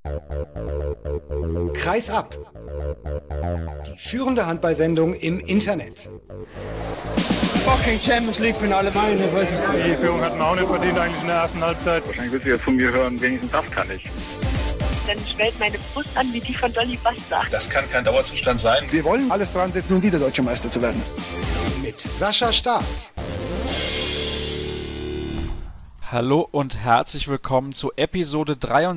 Kreis ab. Die führende Handballsendung im Internet. Fucking Champions League Finale meine. Die Führung hatten wir auch nicht verdient eigentlich in der ersten Halbzeit. Wahrscheinlich wird sie jetzt von mir hören, wenigstens das kann ich. Dann schwellt meine Brust an wie die von Dolly Buster. Das kann kein Dauerzustand sein. Wir wollen alles dran setzen, um wieder Deutscher Meister zu werden. Mit Sascha Staat. Hallo und herzlich willkommen zu Episode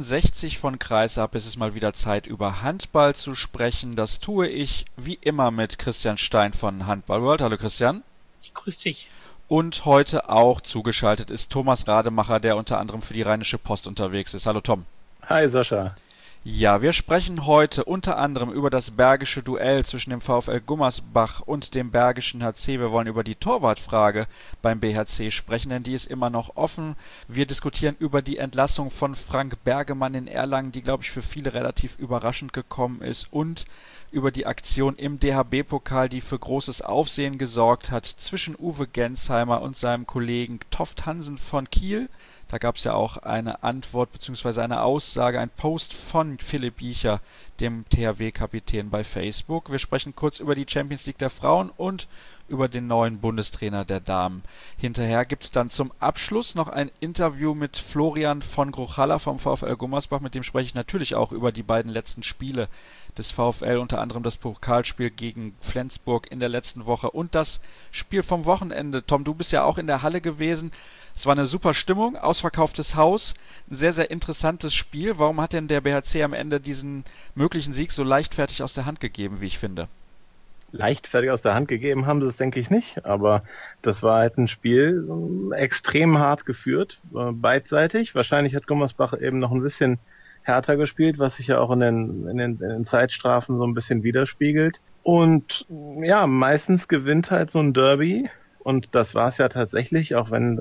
63 von Kreis ab. Es ist mal wieder Zeit, über Handball zu sprechen. Das tue ich wie immer mit Christian Stein von Handball World. Hallo Christian. Ich grüße dich. Und heute auch zugeschaltet ist Thomas Rademacher, der unter anderem für die Rheinische Post unterwegs ist. Hallo Tom. Hi Sascha. Ja, wir sprechen heute unter anderem über das bergische Duell zwischen dem VfL Gummersbach und dem Bergischen HC. Wir wollen über die Torwartfrage beim BHC sprechen, denn die ist immer noch offen. Wir diskutieren über die Entlassung von Frank Bergemann in Erlangen, die, glaube ich, für viele relativ überraschend gekommen ist, und über die Aktion im DHB-Pokal, die für großes Aufsehen gesorgt hat, zwischen Uwe Gensheimer und seinem Kollegen Toft Hansen von Kiel. Da gab es ja auch eine Antwort bzw. eine Aussage, ein Post von Philipp Biecher, dem THW-Kapitän, bei Facebook. Wir sprechen kurz über die Champions League der Frauen und über den neuen Bundestrainer der Damen. Hinterher gibt es dann zum Abschluss noch ein Interview mit Florian von Gruchalla vom VfL Gummersbach. Mit dem spreche ich natürlich auch über die beiden letzten Spiele des VfL, unter anderem das Pokalspiel gegen Flensburg in der letzten Woche und das Spiel vom Wochenende. Tom, du bist ja auch in der Halle gewesen. Es war eine super Stimmung, ausverkauftes Haus, ein sehr, sehr interessantes Spiel. Warum hat denn der BHC am Ende diesen möglichen Sieg so leichtfertig aus der Hand gegeben, wie ich finde? Leichtfertig aus der Hand gegeben haben sie es, denke ich nicht, aber das war halt ein Spiel extrem hart geführt, beidseitig. Wahrscheinlich hat Gummersbach eben noch ein bisschen härter gespielt, was sich ja auch in den Zeitstrafen so ein bisschen widerspiegelt. Und ja, meistens gewinnt halt so ein Derby, und das war es ja tatsächlich, auch wenn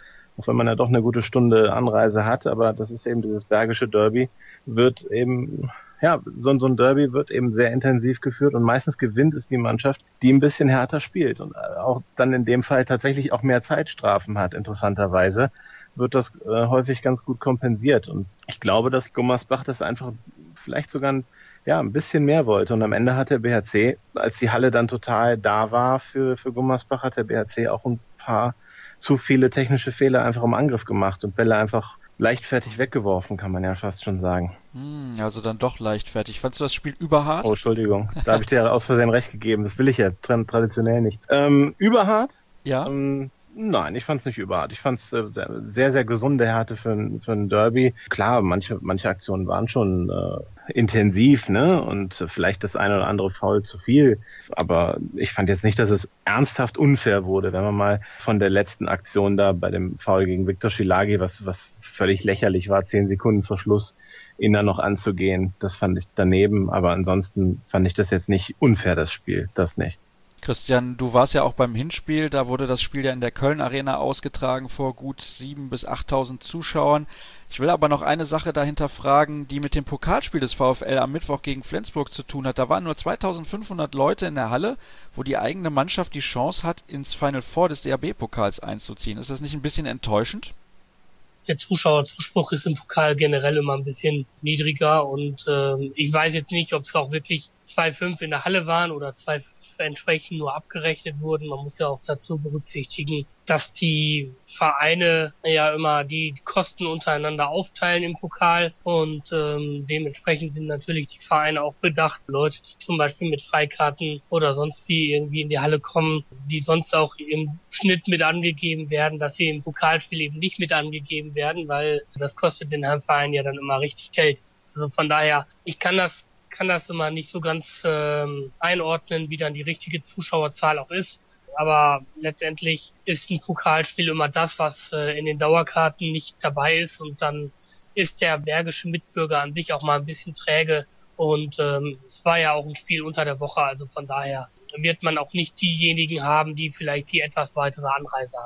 man ja doch eine gute Stunde Anreise hat, aber das ist eben dieses bergische Derby, wird eben, ja, so ein Derby wird eben sehr intensiv geführt und meistens gewinnt es die Mannschaft, die ein bisschen härter spielt und auch dann in dem Fall tatsächlich auch mehr Zeitstrafen hat. Interessanterweise wird das häufig ganz gut kompensiert, und ich glaube, dass Gummersbach das einfach vielleicht sogar ein bisschen mehr wollte, und am Ende hat der BHC, als die Halle dann total da war für Gummersbach, hat der BHC auch ein paar zu viele technische Fehler einfach im Angriff gemacht und Bälle einfach leichtfertig weggeworfen, kann man ja fast schon sagen. Also dann doch leichtfertig. Fandst du das Spiel überhart? Oh, Entschuldigung, da habe ich dir aus Versehen recht gegeben. Das will ich ja traditionell nicht. Überhart? Ja. Nein, ich fand es nicht überhart. Ich fand es sehr, sehr gesunde Härte für ein Derby. Klar, manche Aktionen waren schon intensiv, ne? Und vielleicht das eine oder andere Foul zu viel. Aber ich fand jetzt nicht, dass es ernsthaft unfair wurde, wenn man mal von der letzten Aktion da bei dem Foul gegen Viktor Schilági, was völlig lächerlich war, 10 Sekunden vor Schluss, ihn dann noch anzugehen. Das fand ich daneben. Aber ansonsten fand ich das jetzt nicht unfair, das Spiel. Das nicht. Christian, du warst ja auch beim Hinspiel, da wurde das Spiel ja in der Köln Arena ausgetragen vor gut 7.000 bis 8.000 Zuschauern. Ich will aber noch eine Sache dahinter fragen, die mit dem Pokalspiel des VfL am Mittwoch gegen Flensburg zu tun hat. Da waren nur 2.500 Leute in der Halle, wo die eigene Mannschaft die Chance hat, ins Final Four des DHB-Pokals einzuziehen. Ist das nicht ein bisschen enttäuschend? Der Zuschauerzuspruch ist im Pokal generell immer ein bisschen niedriger, und ich weiß jetzt nicht, ob es auch wirklich 2.500 in der Halle waren oder 2.500 entsprechend nur abgerechnet wurden. Man muss ja auch dazu berücksichtigen, dass die Vereine ja immer die Kosten untereinander aufteilen im Pokal, und dementsprechend sind natürlich die Vereine auch bedacht, Leute, die zum Beispiel mit Freikarten oder sonst wie irgendwie in die Halle kommen, die sonst auch im Schnitt mit angegeben werden, dass sie im Pokalspiel eben nicht mit angegeben werden, weil das kostet den Heimverein ja dann immer richtig Geld. Also von daher, ich kann das immer nicht so ganz einordnen, wie dann die richtige Zuschauerzahl auch ist. Aber letztendlich ist ein Pokalspiel immer das, was in den Dauerkarten nicht dabei ist. Und dann ist der bergische Mitbürger an sich auch mal ein bisschen träge. Und es war ja auch ein Spiel unter der Woche. Also von daher wird man auch nicht diejenigen haben, die vielleicht die etwas weitere Anreise haben.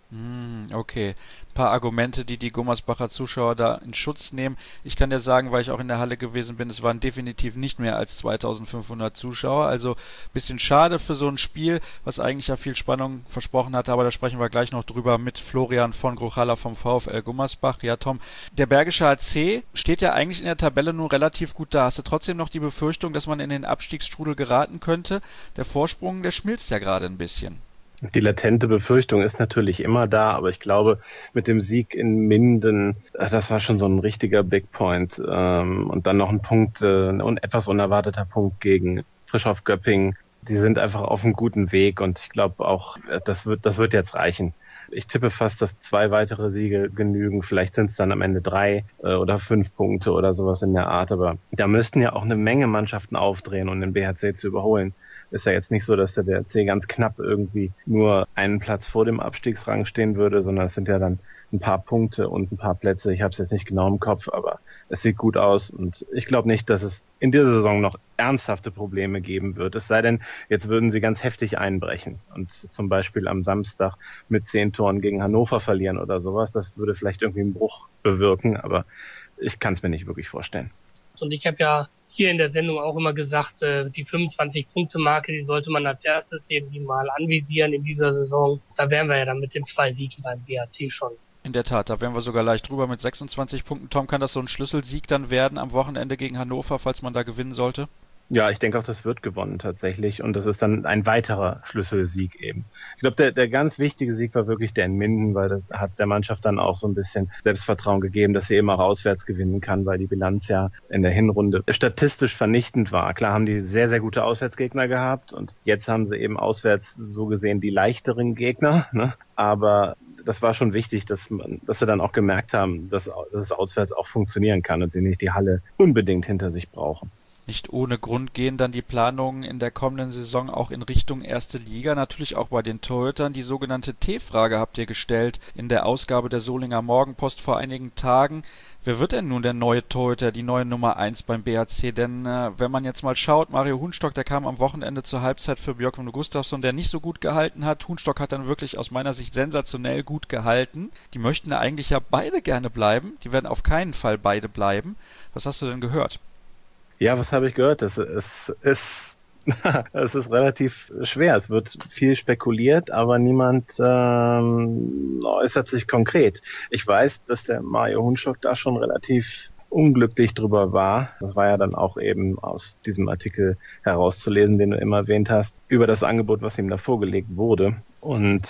Okay. Ein paar Argumente, die die Gummersbacher Zuschauer da in Schutz nehmen. Ich kann dir sagen, weil ich auch in der Halle gewesen bin, es waren definitiv nicht mehr als 2500 Zuschauer. Also ein bisschen schade für so ein Spiel, was eigentlich ja viel Spannung versprochen hatte. Aber da sprechen wir gleich noch drüber mit Florian von Gruchalla vom VfL Gummersbach. Ja, Tom, der Bergische HC steht ja eigentlich in der Tabelle nur relativ gut da. Hast du trotzdem noch die Befürchtung, dass man in den Abstiegsstrudel geraten könnte? Der Vorsprung, der schmilzt ja gerade ein bisschen. Die latente Befürchtung ist natürlich immer da, aber ich glaube, mit dem Sieg in Minden, das war schon so ein richtiger Big Point. Und dann noch ein Punkt, ein etwas unerwarteter Punkt gegen Frischhoff Göppingen. Die sind einfach auf einem guten Weg und ich glaube auch, das wird jetzt reichen. Ich tippe fast, dass 2 weitere Siege genügen. Vielleicht sind es dann am Ende 3 oder 5 Punkte oder sowas in der Art. Aber da müssten ja auch eine Menge Mannschaften aufdrehen, um den BHC zu überholen. Ist ja jetzt nicht so, dass der BHC ganz knapp irgendwie nur einen Platz vor dem Abstiegsrang stehen würde, sondern es sind ja dann ein paar Punkte und ein paar Plätze. Ich habe es jetzt nicht genau im Kopf, aber es sieht gut aus und ich glaube nicht, dass es in dieser Saison noch ernsthafte Probleme geben wird. Es sei denn, jetzt würden sie ganz heftig einbrechen und zum Beispiel am Samstag mit 10 Toren gegen Hannover verlieren oder sowas. Das würde vielleicht irgendwie einen Bruch bewirken, aber ich kann es mir nicht wirklich vorstellen. Und ich habe ja hier in der Sendung auch immer gesagt, die 25-Punkte-Marke, die sollte man als erstes irgendwie mal anvisieren in dieser Saison. Da wären wir ja dann mit den 2 Siegen beim BHC schon. In der Tat, da wären wir sogar leicht drüber mit 26 Punkten. Tom, kann das so ein Schlüsselsieg dann werden am Wochenende gegen Hannover, falls man da gewinnen sollte? Ja, ich denke auch, das wird gewonnen tatsächlich und das ist dann ein weiterer Schlüsselsieg eben. Ich glaube, der ganz wichtige Sieg war wirklich der in Minden, weil das hat der Mannschaft dann auch so ein bisschen Selbstvertrauen gegeben, dass sie eben auch auswärts gewinnen kann, weil die Bilanz ja in der Hinrunde statistisch vernichtend war. Klar haben die sehr, sehr gute Auswärtsgegner gehabt und jetzt haben sie eben auswärts so gesehen die leichteren Gegner, ne? Aber das war schon wichtig, dass sie dann auch gemerkt haben, dass es auswärts auch funktionieren kann und sie nicht die Halle unbedingt hinter sich brauchen. Nicht ohne Grund gehen dann die Planungen in der kommenden Saison auch in Richtung erste Liga, natürlich auch bei den Torhütern. Die sogenannte T-Frage habt ihr gestellt in der Ausgabe der Solinger Morgenpost vor einigen Tagen. Wer wird denn nun der neue Torhüter, die neue Nummer 1 beim BHC? Denn wenn man jetzt mal schaut, Mario Huhnstock, der kam am Wochenende zur Halbzeit für Björkvan Gustafsson, der nicht so gut gehalten hat. Huhnstock hat dann wirklich aus meiner Sicht sensationell gut gehalten. Die möchten ja eigentlich ja beide gerne bleiben. Die werden auf keinen Fall beide bleiben. Was hast du denn gehört? Ja, was habe ich gehört? Es ist relativ schwer. Es wird viel spekuliert, aber niemand äußert sich konkret. Ich weiß, dass der Mario Huhnstock da schon relativ unglücklich drüber war. Das war ja dann auch eben aus diesem Artikel herauszulesen, den du immer erwähnt hast, über das Angebot, was ihm da vorgelegt wurde. Und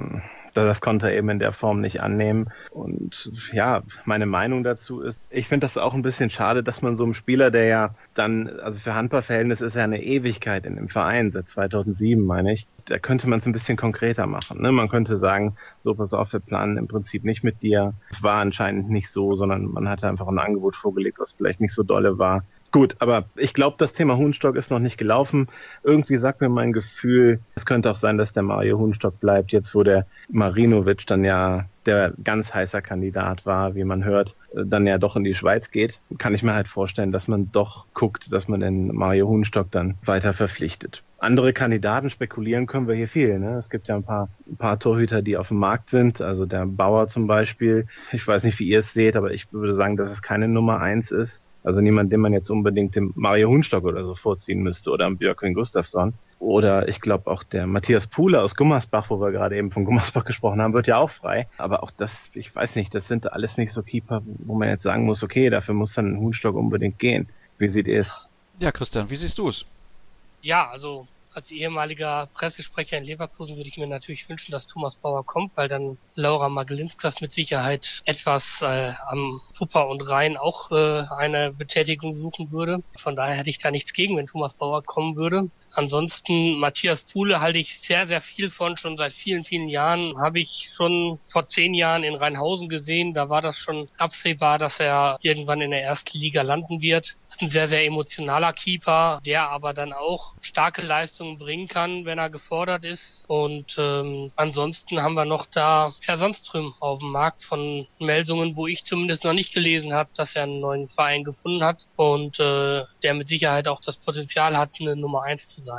das konnte er eben in der Form nicht annehmen. Und ja, meine Meinung dazu ist, ich finde das auch ein bisschen schade, dass man so einem Spieler, der ja dann, also für Handballverhältnis ist ja eine Ewigkeit in dem Verein, seit 2007 meine ich, da könnte man es ein bisschen konkreter machen. Ne? Man könnte sagen, so pass auf, wir planen im Prinzip nicht mit dir. Es war anscheinend nicht so, sondern man hatte einfach ein Angebot vorgelegt, was vielleicht nicht so dolle war. Gut, aber ich glaube, das Thema Huhnstock ist noch nicht gelaufen. Irgendwie sagt mir mein Gefühl, es könnte auch sein, dass der Mario Huhnstock bleibt, jetzt wo der Marinovic dann ja der ganz heißer Kandidat war, wie man hört, dann ja doch in die Schweiz geht. Kann ich mir halt vorstellen, dass man doch guckt, dass man den Mario Huhnstock dann weiter verpflichtet. Andere Kandidaten spekulieren können wir hier viel. Ne? Es gibt ja ein paar Torhüter, die auf dem Markt sind. Also der Bauer zum Beispiel. Ich weiß nicht, wie ihr es seht, aber ich würde sagen, dass es keine Nummer 1 ist. Also niemand, den man jetzt unbedingt dem Mario Huhnstock oder so vorziehen müsste oder am Björkvan Gustafsson. Oder ich glaube auch der Matthias Puhle aus Gummersbach, wo wir gerade eben von Gummersbach gesprochen haben, wird ja auch frei. Aber auch das, ich weiß nicht, das sind alles nicht so Keeper, wo man jetzt sagen muss, okay, dafür muss dann ein Huhnstock unbedingt gehen. Wie seht ihr es? Ja, Christian, wie siehst du es? Ja, also als ehemaliger Pressesprecher in Leverkusen würde ich mir natürlich wünschen, dass Thomas Bauer kommt, weil dann Laura Magalinskas mit Sicherheit etwas am Wupper und Rhein auch eine Betätigung suchen würde. Von daher hätte ich da nichts gegen, wenn Thomas Bauer kommen würde. Ansonsten Matthias Puhle halte ich sehr, sehr viel von. Schon seit vielen, vielen Jahren habe ich schon vor 10 Jahren in Rheinhausen gesehen. Da war das schon absehbar, dass er irgendwann in der ersten Liga landen wird. Das ist ein sehr, sehr emotionaler Keeper, der aber dann auch starke Leistungen bringen kann, wenn er gefordert ist. Und ansonsten haben wir noch da Herr Sandström auf dem Markt von Meldungen, wo ich zumindest noch nicht gelesen habe, dass er einen neuen Verein gefunden hat und der mit Sicherheit auch das Potenzial hat, eine Nummer 1 zu sein.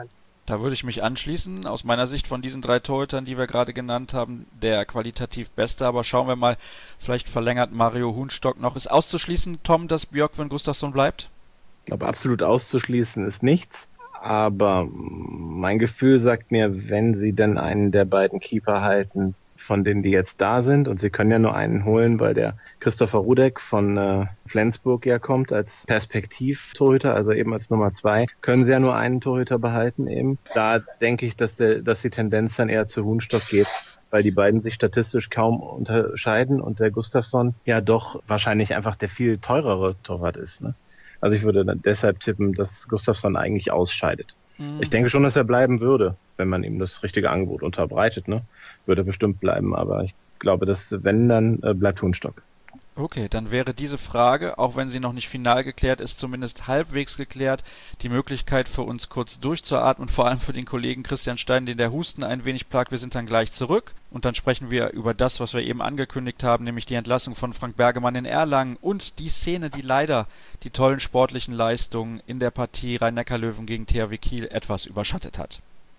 Da würde ich mich anschließen. Aus meiner Sicht von diesen 3 Torhütern, die wir gerade genannt haben, der qualitativ beste. Aber schauen wir mal, vielleicht verlängert Mario Huhnstock noch. Ist auszuschließen, Tom, dass Björgvin Gustafsson bleibt? Ich glaube, absolut auszuschließen ist nichts. Aber mein Gefühl sagt mir, wenn sie denn einen der beiden Keeper halten, von denen die jetzt da sind, und sie können ja nur einen holen, weil der Christopher Rudek von Flensburg ja kommt als Perspektivtorhüter, also eben als Nummer 2, können sie ja nur einen Torhüter behalten eben. Da denke ich, dass die Tendenz dann eher zu Huhnstock geht, weil die beiden sich statistisch kaum unterscheiden und der Gustafsson ja doch wahrscheinlich einfach der viel teurere Torwart ist, ne? Also ich würde dann deshalb tippen, dass Gustafsson eigentlich ausscheidet. Ich denke schon, dass er bleiben würde, wenn man ihm das richtige Angebot unterbreitet, ne? Würde bestimmt bleiben, aber ich glaube, dass wenn, dann bleibt Huhnstock. Okay, dann wäre diese Frage, auch wenn sie noch nicht final geklärt ist, zumindest halbwegs geklärt. Die Möglichkeit für uns kurz durchzuatmen, vor allem für den Kollegen Christian Stein, den der Husten ein wenig plagt. Wir sind dann gleich zurück und dann sprechen wir über das, was wir eben angekündigt haben, nämlich die Entlassung von Frank Bergemann in Erlangen und die Szene, die leider die tollen sportlichen Leistungen in der Partie Rhein-Neckar-Löwen gegen THW Kiel etwas überschattet hat.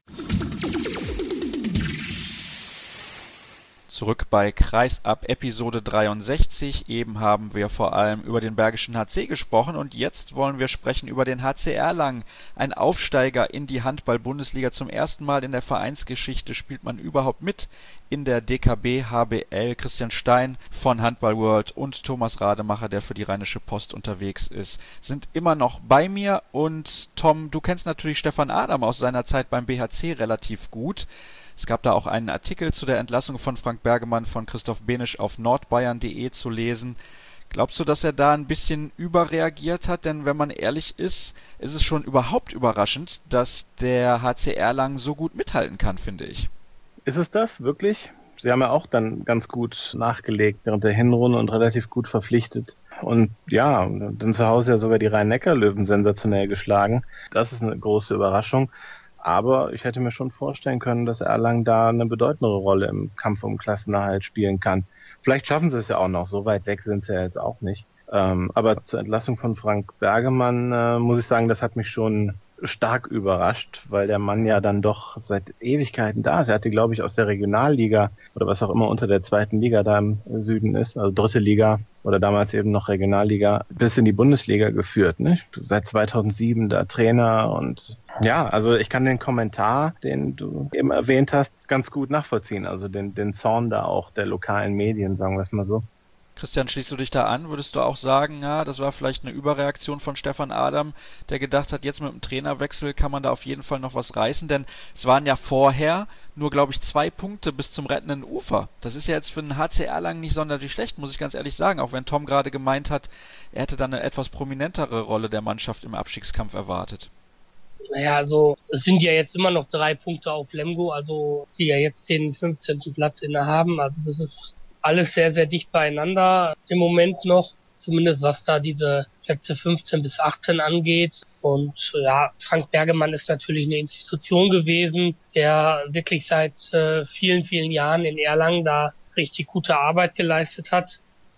Zurück bei Kreisab Episode 63. Eben haben wir vor allem über den Bergischen HC gesprochen und jetzt wollen wir sprechen über den HC Erlangen. Ein Aufsteiger in die Handball-Bundesliga. Zum ersten Mal in der Vereinsgeschichte spielt man überhaupt mit in der DKB HBL. Christian Stein von Handball World und Thomas Rademacher, der für die Rheinische Post unterwegs ist, sind immer noch bei mir. Und Tom, du kennst natürlich Stefan Adam aus seiner Zeit beim BHC relativ gut. Es gab da auch einen Artikel zu der Entlassung von Frank Bergemann von Christoph Benisch auf nordbayern.de zu lesen. Glaubst du, dass er da ein bisschen überreagiert hat? Denn wenn man ehrlich ist, ist es schon überhaupt überraschend, dass der HC Erlangen so gut mithalten kann, finde ich. Ist es das wirklich? Sie haben ja auch dann ganz gut nachgelegt während der Hinrunde und relativ gut verpflichtet. Und ja, dann zu Hause ja sogar die Rhein-Neckar-Löwen sensationell geschlagen. Das ist eine große Überraschung. Aber ich hätte mir schon vorstellen können, dass Erlangen da eine bedeutendere Rolle im Kampf um Klassenerhalt spielen kann. Vielleicht schaffen sie es ja auch noch, so weit weg sind sie ja jetzt auch nicht. Aber zur Entlassung von Frank Bergemann muss ich sagen, das hat mich schon stark überrascht, weil der Mann ja dann doch seit Ewigkeiten da ist. Er hatte, glaube ich, aus der Regionalliga oder was auch immer unter der 2. Liga da im Süden ist, also 3. Liga oder damals eben noch Regionalliga, bis in die Bundesliga geführt, ne? Seit 2007 da Trainer und ja, also ich kann den Kommentar, den du eben erwähnt hast, ganz gut nachvollziehen. Also den Zorn da auch der lokalen Medien, sagen wir es mal so. Christian, schließt du dich da an? Würdest du auch sagen, ja, das war vielleicht eine Überreaktion von Stefan Adam, der gedacht hat, jetzt mit dem Trainerwechsel kann man da auf jeden Fall noch was reißen, denn es waren ja vorher nur, glaube ich, 2 Punkte bis zum rettenden Ufer. Das ist ja jetzt für den HC Erlangen nicht sonderlich schlecht, muss ich ganz ehrlich sagen, auch wenn Tom gerade gemeint hat, er hätte dann eine etwas prominentere Rolle der Mannschaft im Abstiegskampf erwartet. Naja, also es sind ja jetzt immer noch 3 Punkte auf Lemgo, also die ja jetzt den 15. Platz innehaben, also das ist alles sehr, sehr dicht beieinander im Moment noch, zumindest was da diese Plätze 15 bis 18 angeht. Und ja, Frank Bergemann ist natürlich eine Institution gewesen, der wirklich seit vielen, vielen Jahren in Erlangen da richtig gute Arbeit geleistet hat.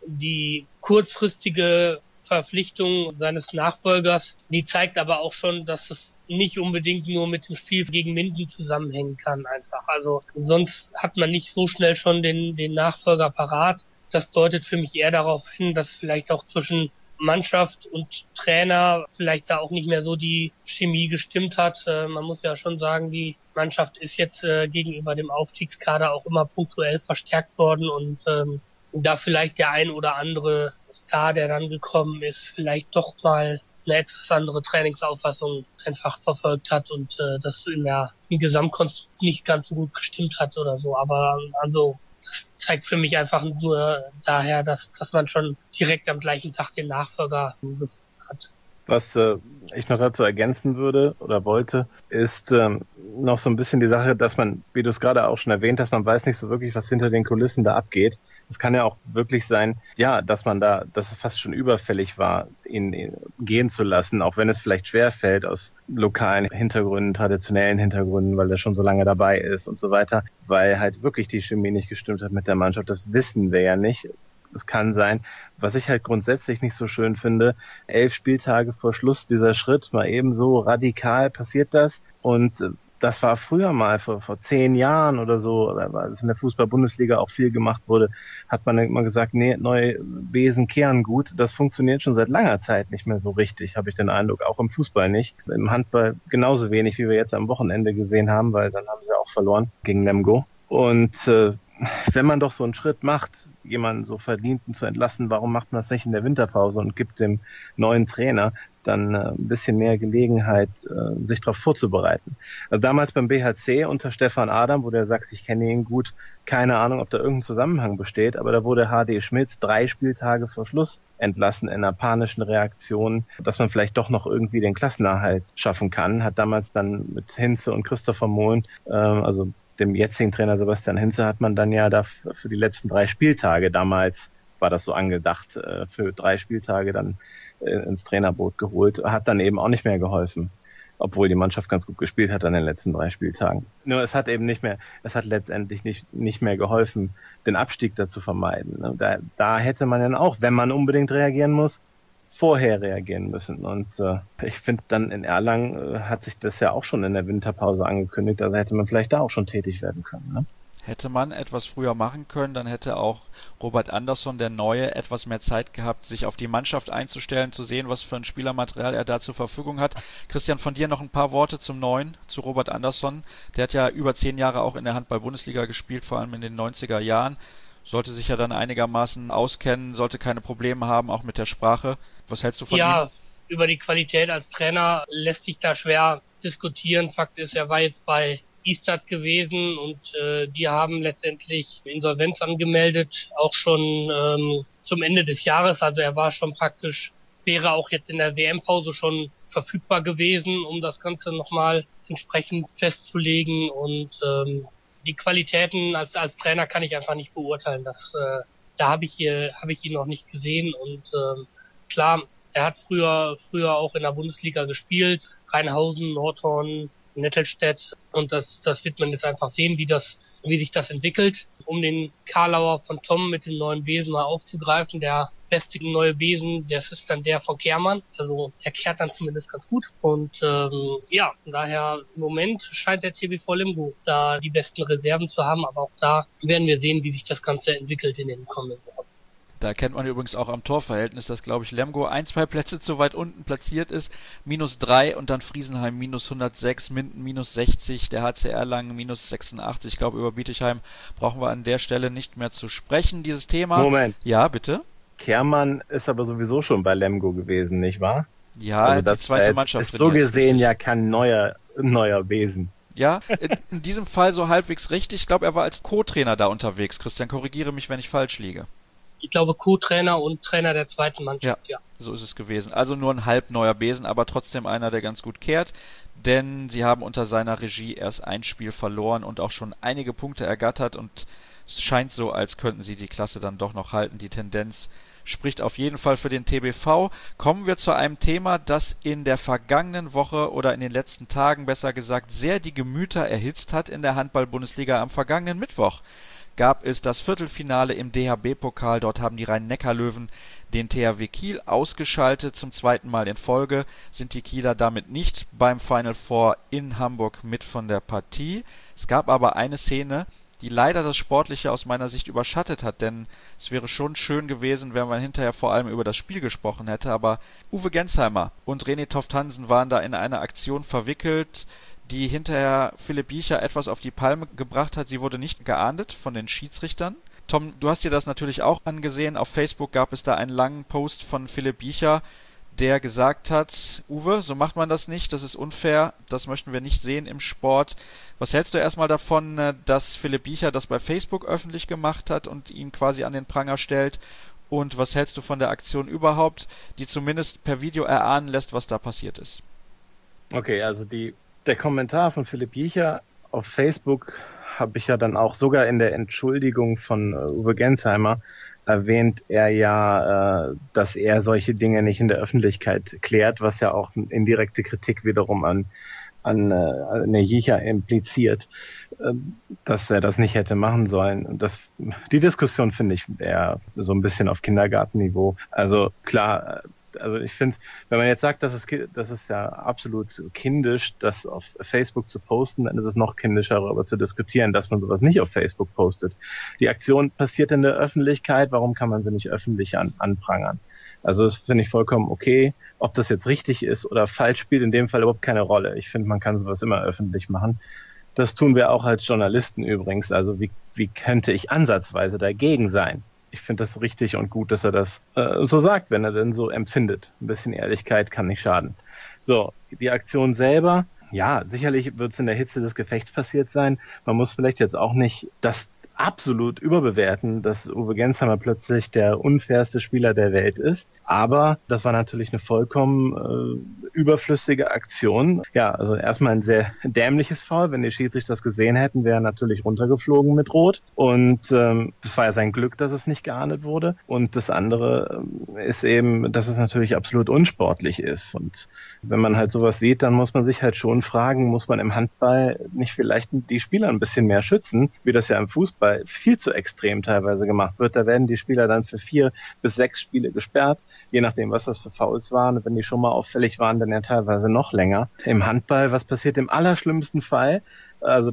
Die kurzfristige Verpflichtung seines Nachfolgers, die zeigt aber auch schon, dass es nicht unbedingt nur mit dem Spiel gegen Minden zusammenhängen kann einfach. Also sonst hat man nicht so schnell schon den Nachfolger parat. Das deutet für mich eher darauf hin, dass vielleicht auch zwischen Mannschaft und Trainer vielleicht da auch nicht mehr so die Chemie gestimmt hat. Man muss ja schon sagen, die Mannschaft ist jetzt gegenüber dem Aufstiegskader auch immer punktuell verstärkt worden und da vielleicht der ein oder andere Star, der dann gekommen ist, vielleicht doch mal eine etwas andere Trainingsauffassung einfach verfolgt hat und das im Gesamtkonstrukt nicht ganz so gut gestimmt hat oder so. Aber also das zeigt für mich einfach nur daher, dass man schon direkt am gleichen Tag den Nachfolger gefunden hat. Was ich noch dazu ergänzen würde oder wollte, ist noch so ein bisschen die Sache, dass man, wie du es gerade auch schon erwähnt hast, man weiß nicht so wirklich, was hinter den Kulissen da abgeht. Es kann ja auch wirklich sein, ja, dass es fast schon überfällig war, ihn gehen zu lassen, auch wenn es vielleicht schwerfällt aus lokalen Hintergründen, traditionellen Hintergründen, weil er schon so lange dabei ist und so weiter, weil halt wirklich die Chemie nicht gestimmt hat mit der Mannschaft. Das wissen wir ja nicht. Es kann sein. Was ich halt grundsätzlich nicht so schön finde, 11 Spieltage vor Schluss dieser Schritt, mal eben so radikal passiert das. Und das war früher mal, vor 10 Jahren oder so, weil es in der Fußball-Bundesliga auch viel gemacht wurde, hat man immer gesagt, nee, neue Besen kehren gut. Das funktioniert schon seit langer Zeit nicht mehr so richtig, habe ich den Eindruck, auch im Fußball nicht. Im Handball genauso wenig, wie wir jetzt am Wochenende gesehen haben, weil dann haben sie auch verloren gegen Lemgo. Und wenn man doch so einen Schritt macht, jemanden so Verdienten zu entlassen, warum macht man das nicht in der Winterpause und gibt dem neuen Trainer dann ein bisschen mehr Gelegenheit, sich darauf vorzubereiten. Also damals beim BHC unter Stefan Adam, wo der sagt, ich kenne ihn gut, keine Ahnung, ob da irgendein Zusammenhang besteht, aber da wurde HD Schmitz 3 Spieltage vor Schluss entlassen in einer panischen Reaktion, dass man vielleicht doch noch irgendwie den Klassenerhalt schaffen kann, hat damals dann mit Hinze und Christopher Mohlen, also dem jetzigen Trainer Sebastian Hinze, hat man dann ja da für die letzten 3 Spieltage, damals war das so angedacht, für 3 Spieltage dann ins Trainerboot geholt, hat dann eben auch nicht mehr geholfen, obwohl die Mannschaft ganz gut gespielt hat an den letzten 3 Spieltagen. Nur es hat letztendlich nicht mehr geholfen, den Abstieg da zu vermeiden. Da hätte man dann auch, wenn man unbedingt reagieren muss, vorher reagieren müssen. Und ich finde dann in Erlangen hat sich das ja auch schon in der Winterpause angekündigt, also hätte man vielleicht da auch schon tätig werden können, ne? Hätte man etwas früher machen können, dann hätte auch Robert Andersson, der Neue, etwas mehr Zeit gehabt, sich auf die Mannschaft einzustellen, zu sehen, was für ein Spielermaterial er da zur Verfügung hat. Christian, von dir noch ein paar Worte zum Neuen, zu Robert Andersson. Der hat ja über 10 Jahre auch in der Handball-Bundesliga gespielt, vor allem in den 90er Jahren. Sollte sich ja dann einigermaßen auskennen, sollte keine Probleme haben, auch mit der Sprache. Was hältst du von ihm? Ja, über die Qualität als Trainer lässt sich da schwer diskutieren. Fakt ist, er war jetzt bei Istad gewesen und die haben letztendlich Insolvenz angemeldet, auch schon zum Ende des Jahres. Also er war schon praktisch, wäre auch jetzt in der WM-Pause schon verfügbar gewesen, um das Ganze nochmal entsprechend festzulegen. Und die Qualitäten als Trainer kann ich einfach nicht beurteilen. Da habe ich ihn noch nicht gesehen. Und klar, er hat früher auch in der Bundesliga gespielt, Rheinhausen, Nordhorn, Nettelstedt, und das wird man jetzt einfach sehen, wie sich das entwickelt. Um den Karlauer von Tom mit dem neuen Besen mal aufzugreifen, der beste neue Besen, das ist dann der von Kehrmann, also der kehrt dann zumindest ganz gut. Und ja, von daher im Moment scheint der TBV Lemgo da die besten Reserven zu haben, aber auch da werden wir sehen, wie sich das Ganze entwickelt in den kommenden Wochen. Da erkennt man übrigens auch am Torverhältnis, dass, glaube ich, Lemgo 1-2 Plätze zu weit unten platziert ist. -3 und dann Friesenheim -106, Minden -60, der HC Erlangen -86. Ich glaube, über Bietigheim brauchen wir an der Stelle nicht mehr zu sprechen, dieses Thema. Moment. Ja, bitte? Kehrmann ist aber sowieso schon bei Lemgo gewesen, nicht wahr? Ja, also die zweite Mannschaft. Ist so gesehen ja kein neuer Besen. Ja, in diesem Fall so halbwegs richtig. Ich glaube, er war als Co-Trainer da unterwegs. Christian, korrigiere mich, wenn ich falsch liege. Ich glaube, Co-Trainer und Trainer der zweiten Mannschaft, ja. So ist es gewesen. Also nur ein halb neuer Besen, aber trotzdem einer, der ganz gut kehrt. Denn sie haben unter seiner Regie erst ein Spiel verloren und auch schon einige Punkte ergattert. Und es scheint so, als könnten sie die Klasse dann doch noch halten. Die Tendenz spricht auf jeden Fall für den TBV. Kommen wir zu einem Thema, das in der vergangenen Woche oder in den letzten Tagen, besser gesagt, sehr die Gemüter erhitzt hat in der Handball-Bundesliga. Am vergangenen Mittwoch gab es das Viertelfinale im DHB-Pokal. Dort haben die Rhein-Neckar-Löwen den THW Kiel ausgeschaltet. Zum zweiten Mal in Folge sind die Kieler damit nicht beim Final Four in Hamburg mit von der Partie. Es gab aber eine Szene, die leider das Sportliche aus meiner Sicht überschattet hat, denn es wäre schon schön gewesen, wenn man hinterher vor allem über das Spiel gesprochen hätte, aber Uwe Gensheimer und René Toft-Hansen waren da in eine Aktion verwickelt, die hinterher Philipp Biecher etwas auf die Palme gebracht hat. Sie wurde nicht geahndet von den Schiedsrichtern. Tom, du hast dir das natürlich auch angesehen. Auf Facebook gab es da einen langen Post von Philipp Biecher, der gesagt hat, Uwe, so macht man das nicht, das ist unfair, das möchten wir nicht sehen im Sport. Was hältst du erstmal davon, dass Philipp Biecher das bei Facebook öffentlich gemacht hat und ihn quasi an den Pranger stellt? Und was hältst du von der Aktion überhaupt, die zumindest per Video erahnen lässt, was da passiert ist? Okay, also der Kommentar von Philipp Biecher auf Facebook habe ich ja dann auch sogar in der Entschuldigung von Uwe Gensheimer erwähnt, er ja, dass er solche Dinge nicht in der Öffentlichkeit klärt, was ja auch eine indirekte Kritik wiederum an Biecher impliziert, dass er das nicht hätte machen sollen. Und die Diskussion finde ich eher so ein bisschen auf Kindergartenniveau. Also klar, Also ich finde, wenn man jetzt sagt, das ist ja absolut kindisch, das auf Facebook zu posten, dann ist es noch kindischer, darüber zu diskutieren, dass man sowas nicht auf Facebook postet. Die Aktion passiert in der Öffentlichkeit, warum kann man sie nicht öffentlich anprangern? Also das finde ich vollkommen okay. Ob das jetzt richtig ist oder falsch, spielt in dem Fall überhaupt keine Rolle. Ich finde, man kann sowas immer öffentlich machen. Das tun wir auch als Journalisten übrigens. Also wie könnte ich ansatzweise dagegen sein? Ich finde das richtig und gut, dass er das so sagt, wenn er denn so empfindet. Ein bisschen Ehrlichkeit kann nicht schaden. So, die Aktion selber, ja, sicherlich wird es in der Hitze des Gefechts passiert sein. Man muss vielleicht jetzt auch nicht das absolut überbewerten, dass Uwe Gensheimer plötzlich der unfairste Spieler der Welt ist. Aber das war natürlich eine vollkommen überflüssige Aktion. Ja, also erstmal ein sehr dämliches Foul. Wenn die Schiedsrichter das gesehen hätten, wäre er natürlich runtergeflogen mit Rot. Und das war ja sein Glück, dass es nicht geahndet wurde. Und das andere ist eben, dass es natürlich absolut unsportlich ist. Und wenn man halt sowas sieht, dann muss man sich halt schon fragen, muss man im Handball nicht vielleicht die Spieler ein bisschen mehr schützen, wie das ja im Fußball viel zu extrem teilweise gemacht wird. Da werden die Spieler dann für 4 bis 6 Spiele gesperrt, je nachdem, was das für Fouls waren. Und wenn die schon mal auffällig waren, dann ja teilweise noch länger. Im Handball, was passiert im allerschlimmsten Fall? Also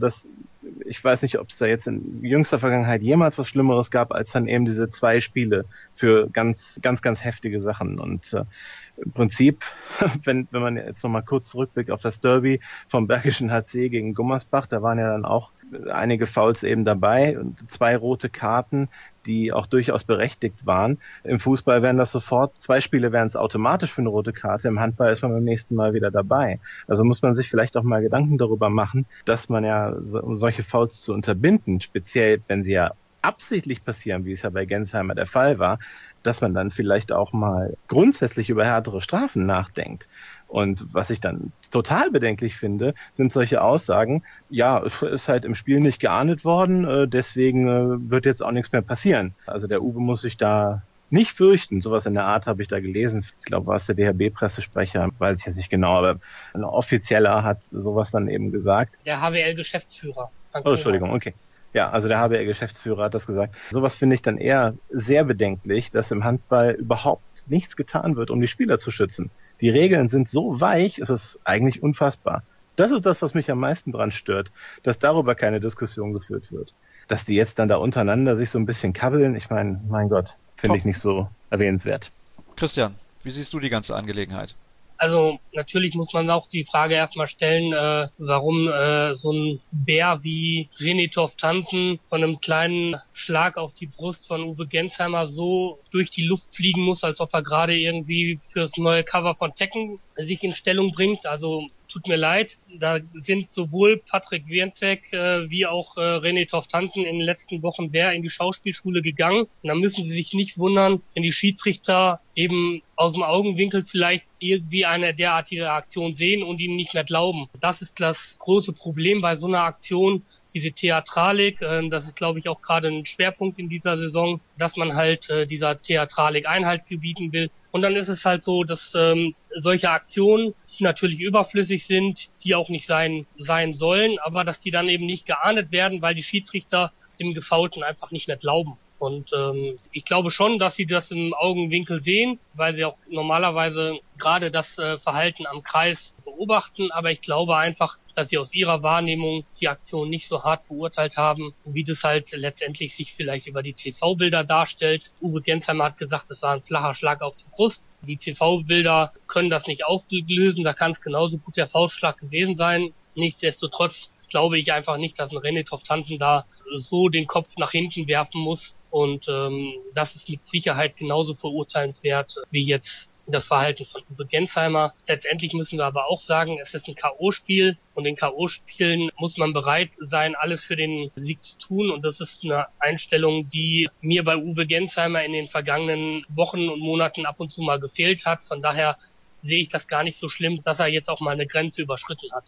ich weiß nicht, ob es da jetzt in jüngster Vergangenheit jemals was Schlimmeres gab, als dann eben diese 2 Spiele für ganz, ganz, ganz heftige Sachen. Und im Prinzip, wenn man jetzt nochmal kurz zurückblickt auf das Derby vom Bergischen HC gegen Gummersbach, da waren ja dann auch einige Fouls eben dabei und 2 rote Karten, die auch durchaus berechtigt waren. Im Fußball wären das sofort, 2 Spiele wären es automatisch für eine rote Karte. Im Handball ist man beim nächsten Mal wieder dabei. Also muss man sich vielleicht auch mal Gedanken darüber machen, dass man ja, um solche Fouls zu unterbinden, speziell wenn sie ja absichtlich passieren, wie es ja bei Gensheimer der Fall war, dass man dann vielleicht auch mal grundsätzlich über härtere Strafen nachdenkt. Und was ich dann total bedenklich finde, sind solche Aussagen, ja, es ist halt im Spiel nicht geahndet worden, deswegen wird jetzt auch nichts mehr passieren. Also der Uwe muss sich da nicht fürchten. Sowas in der Art habe ich da gelesen. Ich glaube, war es der DHB-Pressesprecher, weiß ich jetzt nicht genau, aber ein Offizieller hat sowas dann eben gesagt. Der HBL-Geschäftsführer. Oh, Entschuldigung, okay. Ja, also der HBL-Geschäftsführer hat das gesagt. Sowas finde ich dann eher sehr bedenklich, dass im Handball überhaupt nichts getan wird, um die Spieler zu schützen. Die Regeln sind so weich, es ist eigentlich unfassbar. Das ist das, was mich am meisten dran stört, dass darüber keine Diskussion geführt wird. Dass die jetzt dann da untereinander sich so ein bisschen kabbeln, ich meine, mein Gott, finde ich nicht so erwähnenswert. Christian, wie siehst du die ganze Angelegenheit? Also natürlich muss man auch die Frage erstmal stellen, warum so ein Bär wie René Toft-Hansen von einem kleinen Schlag auf die Brust von Uwe Gensheimer so durch die Luft fliegen muss, als ob er gerade irgendwie fürs neue Cover von Tekken sich in Stellung bringt. Also tut mir leid, da sind sowohl Patrick Wientek wie auch René Toft-Hansen in den letzten Wochen sehr in die Schauspielschule gegangen. Und da müssen Sie sich nicht wundern, wenn die Schiedsrichter eben aus dem Augenwinkel vielleicht irgendwie eine derartige Aktion sehen und ihnen nicht mehr glauben. Das ist das große Problem bei so einer Aktion, diese Theatralik. Das ist, glaube ich, auch gerade ein Schwerpunkt in dieser Saison, dass man halt dieser Theatralik Einhalt gebieten will. Und dann ist es halt so, dass solche Aktionen, die natürlich überflüssig sind, die auch nicht sein sollen, aber dass die dann eben nicht geahndet werden, weil die Schiedsrichter dem Gefoulten einfach nicht mehr glauben. Und ich glaube schon, dass sie das im Augenwinkel sehen, weil sie auch normalerweise gerade das Verhalten am Kreis beobachten. Aber ich glaube einfach, dass sie aus ihrer Wahrnehmung die Aktion nicht so hart beurteilt haben, wie das halt letztendlich sich vielleicht über die TV-Bilder darstellt. Uwe Gensheimer hat gesagt, es war ein flacher Schlag auf die Brust. Die TV-Bilder können das nicht auflösen, da kann es genauso gut der Faustschlag gewesen sein. Nichtsdestotrotz glaube ich einfach nicht, dass ein René Toft-Hansen da so den Kopf nach hinten werfen muss. Und das ist mit Sicherheit genauso verurteilenswert wie jetzt das Verhalten von Uwe Gensheimer. Letztendlich müssen wir aber auch sagen, es ist ein K.O.-Spiel und in K.O.-Spielen muss man bereit sein, alles für den Sieg zu tun. Und das ist eine Einstellung, die mir bei Uwe Gensheimer in den vergangenen Wochen und Monaten ab und zu mal gefehlt hat. Von daher sehe ich das gar nicht so schlimm, dass er jetzt auch mal eine Grenze überschritten hat.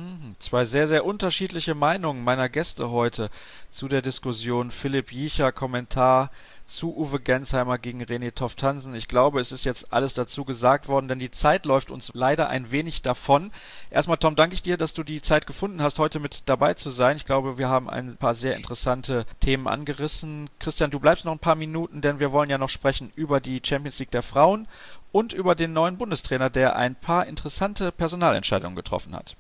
2 sehr, sehr unterschiedliche Meinungen meiner Gäste heute zu der Diskussion. Philipp Jiecher, Kommentar zu Uwe Gensheimer gegen René Toft-Hansen. Ich glaube, es ist jetzt alles dazu gesagt worden, denn die Zeit läuft uns leider ein wenig davon. Erstmal, Tom, danke ich dir, dass du die Zeit gefunden hast, heute mit dabei zu sein. Ich glaube, wir haben ein paar sehr interessante Themen angerissen. Christian, du bleibst noch ein paar Minuten, denn wir wollen ja noch sprechen über die Champions League der Frauen und über den neuen Bundestrainer, der ein paar interessante Personalentscheidungen getroffen hat.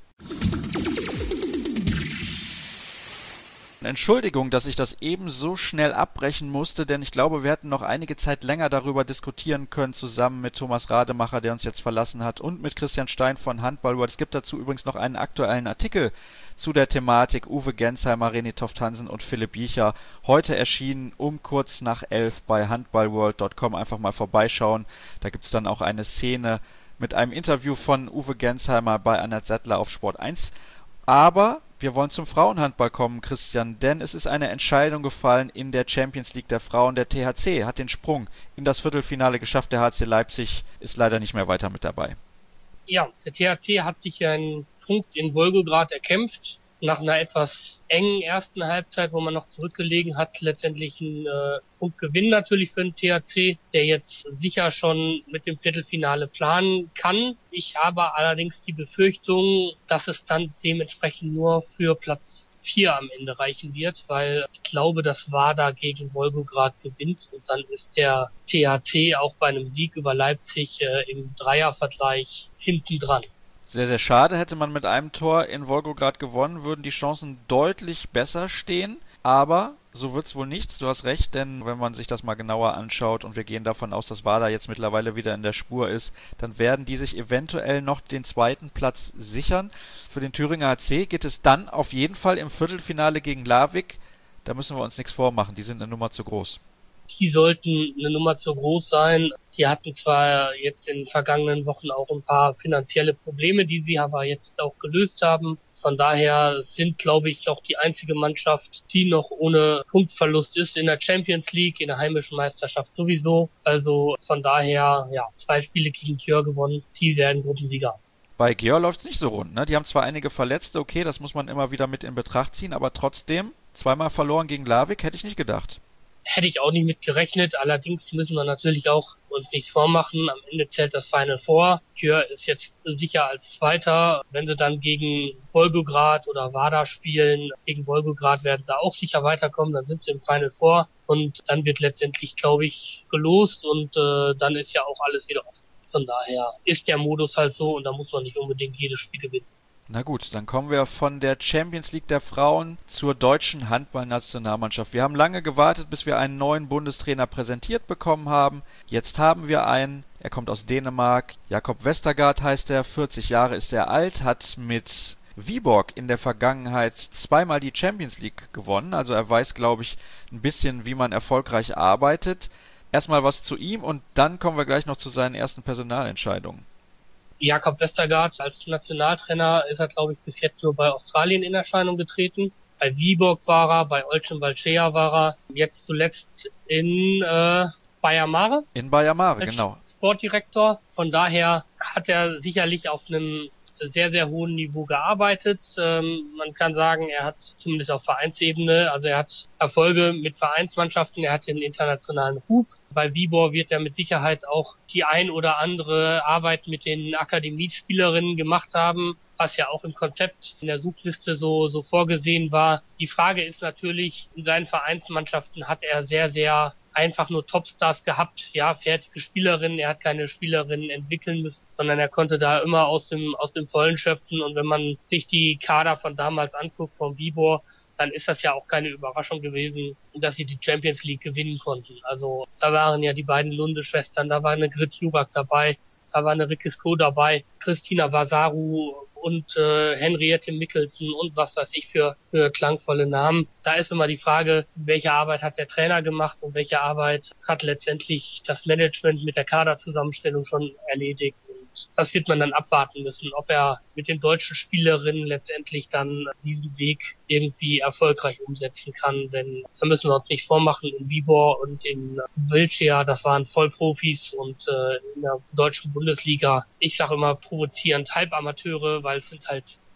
Entschuldigung, dass ich das eben so schnell abbrechen musste, denn ich glaube, wir hätten noch einige Zeit länger darüber diskutieren können, zusammen mit Thomas Rademacher, der uns jetzt verlassen hat, und mit Christian Stein von Handballworld. Es gibt dazu übrigens noch einen aktuellen Artikel zu der Thematik Uwe Gensheimer, René Toft-Hansen und Philipp Biecher. Heute erschienen um kurz nach 11 bei handballworld.com. Einfach mal vorbeischauen. Da gibt es dann auch eine Szene mit einem Interview von Uwe Gensheimer bei Annette Settler auf Sport 1. Aber wir wollen zum Frauenhandball kommen, Christian, denn es ist eine Entscheidung gefallen in der Champions League der Frauen. Der THC hat den Sprung in das Viertelfinale geschafft. Der HC Leipzig ist leider nicht mehr weiter mit dabei. Ja, der THC hat sich einen Punkt in Wolgograd erkämpft. Nach einer etwas engen ersten Halbzeit, wo man noch zurückgelegen hat, letztendlich ein Punktgewinn natürlich für den THC, der jetzt sicher schon mit dem Viertelfinale planen kann. Ich habe allerdings die Befürchtung, dass es dann dementsprechend nur für Platz 4 am Ende reichen wird, weil ich glaube, dass WADA gegen Wolgograd gewinnt und dann ist der THC auch bei einem Sieg über Leipzig im Dreiervergleich hinten dran. Sehr, sehr schade. Hätte man mit einem Tor in Wolgograd gewonnen, würden die Chancen deutlich besser stehen. Aber so wird's wohl nichts. Du hast recht, denn wenn man sich das mal genauer anschaut und wir gehen davon aus, dass WADA jetzt mittlerweile wieder in der Spur ist, dann werden die sich eventuell noch den zweiten Platz sichern. Für den Thüringer HC geht es dann auf jeden Fall im Viertelfinale gegen Larvik. Da müssen wir uns nichts vormachen. Die sind eine Nummer zu groß. Die sollten eine Nummer zu groß sein. Die hatten zwar jetzt in den vergangenen Wochen auch ein paar finanzielle Probleme, die sie aber jetzt auch gelöst haben. Von daher sind, glaube ich, auch die einzige Mannschaft, die noch ohne Punktverlust ist in der Champions League, in der heimischen Meisterschaft sowieso. Also von daher, ja, 2 Spiele gegen Györ gewonnen, die werden Gruppensieger. Bei Györ läuft's nicht so rund, ne? Die haben zwar einige Verletzte, okay, das muss man immer wieder mit in Betracht ziehen, aber trotzdem, 2-mal verloren gegen Larvik, hätte ich nicht gedacht. Hätte ich auch nicht mit gerechnet. Allerdings müssen wir natürlich auch uns nichts vormachen. Am Ende zählt das Final Four. Györ ist jetzt sicher als Zweiter. Wenn sie dann gegen Wolgograd oder WADA spielen, gegen Wolgograd werden sie auch sicher weiterkommen. Dann sind sie im Final Four und dann wird letztendlich, glaube ich, gelost und dann ist ja auch alles wieder offen. Von daher ist der Modus halt so und da muss man nicht unbedingt jedes Spiel gewinnen. Na gut, dann kommen wir von der Champions League der Frauen zur deutschen Handballnationalmannschaft. Wir haben lange gewartet, bis wir einen neuen Bundestrainer präsentiert bekommen haben. Jetzt haben wir einen. Er kommt aus Dänemark. Jakob Vestergaard heißt er, 40 Jahre ist er alt, hat mit Viborg in der Vergangenheit 2-mal die Champions League gewonnen. Also er weiß, glaube ich, ein bisschen, wie man erfolgreich arbeitet. Erstmal was zu ihm und dann kommen wir gleich noch zu seinen ersten Personalentscheidungen. Jakob Vestergaard als Nationaltrainer ist er, glaube ich, bis jetzt nur bei Australien in Erscheinung getreten. Bei Viborg war er, bei Olcem Valcea war er, jetzt zuletzt in Bayer Mare. In Bayer Mare, genau. Sportdirektor. Von daher hat er sicherlich auf einem sehr, sehr hohen Niveau gearbeitet. Man kann sagen, er hat zumindest auf Vereinsebene, also er hat Erfolge mit Vereinsmannschaften, er hat den internationalen Ruf. Bei Viborg wird er mit Sicherheit auch die ein oder andere Arbeit mit den Akademiespielerinnen gemacht haben, was ja auch im Konzept in der Suchliste so vorgesehen war. Die Frage ist natürlich, in seinen Vereinsmannschaften hat er sehr, sehr einfach nur Topstars gehabt, ja, fertige Spielerinnen, er hat keine Spielerinnen entwickeln müssen, sondern er konnte da immer aus dem Vollen schöpfen und wenn man sich die Kader von damals anguckt, von Viborg, dann ist das ja auch keine Überraschung gewesen, dass sie die Champions League gewinnen konnten. Also da waren ja die beiden Lunde-Schwestern, da war eine Grit Jubak dabei, da war eine Rikisko dabei, Christina Vasaru und Henriette Mikkelsen und was weiß ich für klangvolle Namen. Da ist immer die Frage, welche Arbeit hat der Trainer gemacht und welche Arbeit hat letztendlich das Management mit der Kaderzusammenstellung schon erledigt. Und das wird man dann abwarten müssen, ob er mit den deutschen Spielerinnen letztendlich dann diesen Weg irgendwie erfolgreich umsetzen kann. Denn da müssen wir uns nicht vormachen, in Viborg und in Valcea, das waren Vollprofis und in der deutschen Bundesliga, ich sage immer provozierend Halbamateure, weil es sind halt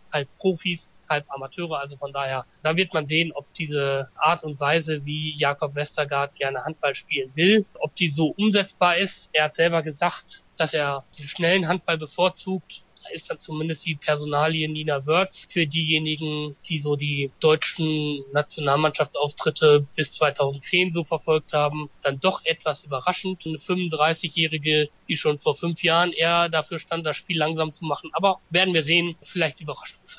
halb Profis, halb Amateure, also von daher, da wird man sehen, ob diese Art und Weise, wie Jakob Vestergaard gerne Handball spielen will, ob die so umsetzbar ist. Er hat selber gesagt, dass er den schnellen Handball bevorzugt. Da ist dann zumindest die Personalie Nina Wörz für diejenigen, die so die deutschen Nationalmannschaftsauftritte bis 2010 so verfolgt haben, dann doch etwas überraschend. Eine 35-Jährige, die schon vor 5 Jahren eher dafür stand, das Spiel langsam zu machen. Aber werden wir sehen, vielleicht Überraschungsfall.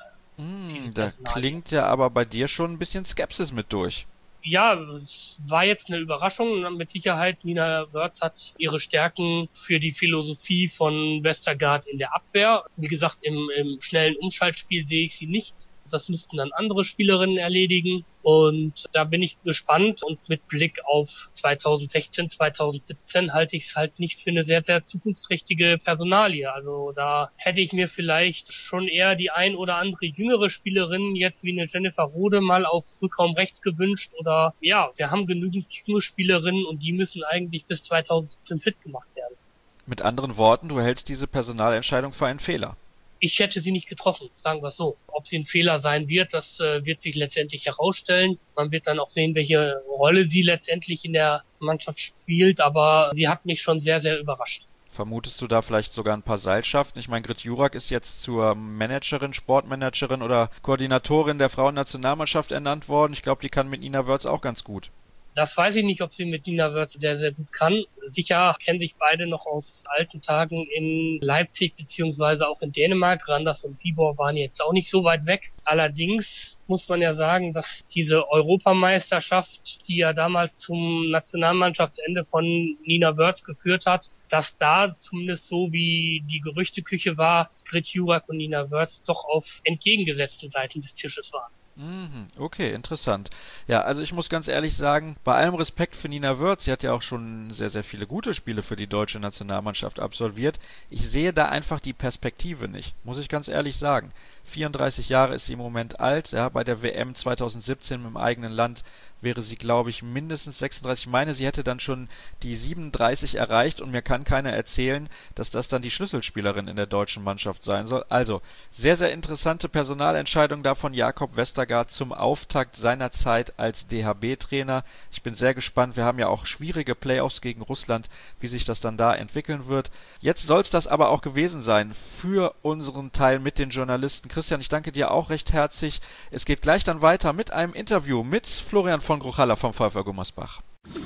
Da klingt ja aber bei dir schon ein bisschen Skepsis mit durch. Ja, es war jetzt eine Überraschung. Mit Sicherheit, Nina Wörz hat ihre Stärken für die Philosophie von Vestergaard in der Abwehr. Wie gesagt, im schnellen Umschaltspiel sehe ich sie nicht. Das müssten dann andere Spielerinnen erledigen. Und da bin ich gespannt. Und mit Blick auf 2016, 2017 halte ich es halt nicht für eine sehr, sehr zukunftsträchtige Personalie. Also da hätte ich mir vielleicht schon eher die ein oder andere jüngere Spielerin jetzt wie eine Jennifer Rode mal auf Rückraum rechts gewünscht. Oder ja, wir haben genügend junge Spielerinnen und die müssen eigentlich bis 2017 fit gemacht werden. Mit anderen Worten, du hältst diese Personalentscheidung für einen Fehler. Ich hätte sie nicht getroffen, sagen wir es so. Ob sie ein Fehler sein wird, das wird sich letztendlich herausstellen. Man wird dann auch sehen, welche Rolle sie letztendlich in der Mannschaft spielt, aber sie hat mich schon sehr, sehr überrascht. Vermutest du da vielleicht sogar ein paar Seilschaften? Ich meine, Grit Jurak ist jetzt zur Managerin, Sportmanagerin oder Koordinatorin der Frauennationalmannschaft ernannt worden. Ich glaube, die kann mit Nina Wörz auch ganz gut. Das weiß ich nicht, ob sie mit Nina Wörz sehr, sehr gut kann. Sicher kennen sich beide noch aus alten Tagen in Leipzig beziehungsweise auch in Dänemark. Randers und Bibor waren jetzt auch nicht so weit weg. Allerdings muss man ja sagen, dass diese Europameisterschaft, die ja damals zum Nationalmannschaftsende von Nina Wörz geführt hat, dass da zumindest so wie die Gerüchteküche war, Grit Jurak und Nina Wörz doch auf entgegengesetzten Seiten des Tisches waren. Okay, interessant. Ja, also ich muss ganz ehrlich sagen, bei allem Respekt für Nina Wörz, sie hat ja auch schon sehr, sehr viele gute Spiele für die deutsche Nationalmannschaft absolviert. Ich sehe da einfach die Perspektive nicht, muss ich ganz ehrlich sagen. 34 Jahre ist sie im Moment alt, ja, bei der WM 2017 im eigenen Land wäre sie, glaube ich, mindestens 36. Ich meine, sie hätte dann schon die 37 erreicht und mir kann keiner erzählen, dass das dann die Schlüsselspielerin in der deutschen Mannschaft sein soll. Also, sehr, sehr interessante Personalentscheidung da von Jakob Vestergaard zum Auftakt seiner Zeit als DHB-Trainer. Ich bin sehr gespannt. Wir haben ja auch schwierige Playoffs gegen Russland, wie sich das dann da entwickeln wird. Jetzt soll es das aber auch gewesen sein für unseren Teil mit den Journalisten. Christian, ich danke dir auch recht herzlich. Es geht gleich dann weiter mit einem Interview mit Florian von Gruchalla vom VfL Gummersbach.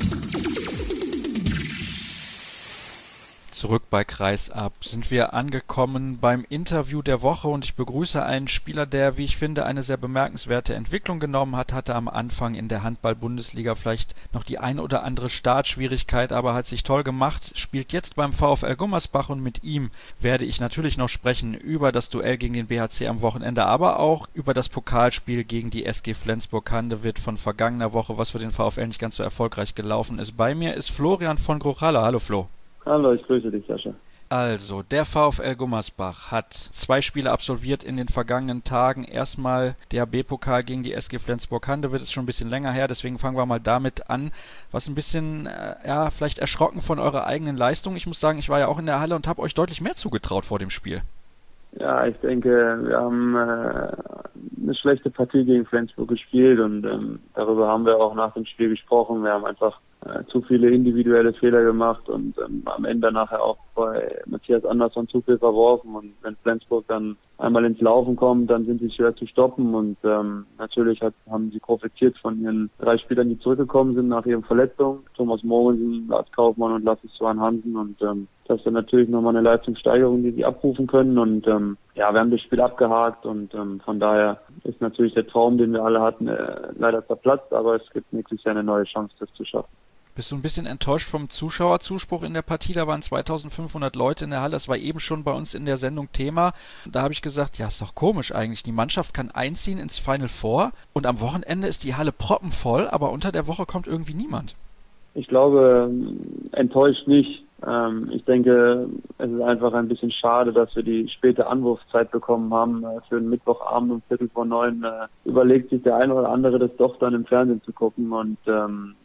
Zurück bei Kreisab sind wir angekommen beim Interview der Woche und ich begrüße einen Spieler, der, wie ich finde, eine sehr bemerkenswerte Entwicklung genommen hat, hatte am Anfang in der Handball-Bundesliga vielleicht noch die eine oder andere Startschwierigkeit, aber hat sich toll gemacht, spielt jetzt beim VfL Gummersbach und mit ihm werde ich natürlich noch sprechen über das Duell gegen den BHC am Wochenende, aber auch über das Pokalspiel gegen die SG Flensburg-Handewitt von vergangener Woche, was für den VfL nicht ganz so erfolgreich gelaufen ist. Bei mir ist Florian von Gruchalla. Hallo Flo. Hallo, ich grüße dich, Sascha. Also, der VfL Gummersbach hat 2 Spiele absolviert in den vergangenen Tagen. Erstmal DHB-Pokal gegen die SG Flensburg-Handewitt, ist schon ein bisschen länger her, deswegen fangen wir mal damit an. Was ein bisschen, vielleicht erschrocken von eurer eigenen Leistung. Ich muss sagen, ich war ja auch in der Halle und habe euch deutlich mehr zugetraut vor dem Spiel. Ja, ich denke, wir haben eine schlechte Partie gegen Flensburg gespielt und darüber haben wir auch nach dem Spiel gesprochen. Wir haben einfach zu viele individuelle Fehler gemacht und am Ende nachher auch bei Matthias Andersson zu viel verworfen. Und wenn Flensburg dann einmal ins Laufen kommt, dann sind sie schwer zu stoppen. Und natürlich haben sie profitiert von ihren 3 Spielern, die zurückgekommen sind nach ihren Verletzungen. Thomas Mogensen, Lars Kaufmann und Lasse Swan Hansen. Und das ist dann natürlich nochmal eine Leistungssteigerung, die sie abrufen können. Und wir haben das Spiel abgehakt und von daher ist natürlich der Traum, den wir alle hatten, leider zerplatzt. Aber es gibt nächstes Jahr eine neue Chance, das zu schaffen. Bist du ein bisschen enttäuscht vom Zuschauerzuspruch in der Partie? Da waren 2500 Leute in der Halle. Das war eben schon bei uns in der Sendung Thema. Da habe ich gesagt, ja, ist doch komisch eigentlich. Die Mannschaft kann einziehen ins Final Four und am Wochenende ist die Halle proppenvoll, aber unter der Woche kommt irgendwie niemand. Ich glaube, enttäuscht nicht. Ich denke, es ist einfach ein bisschen schade, dass wir die späte Anwurfzeit bekommen haben für einen Mittwochabend um 8:45. Überlegt sich der eine oder andere, das doch dann im Fernsehen zu gucken und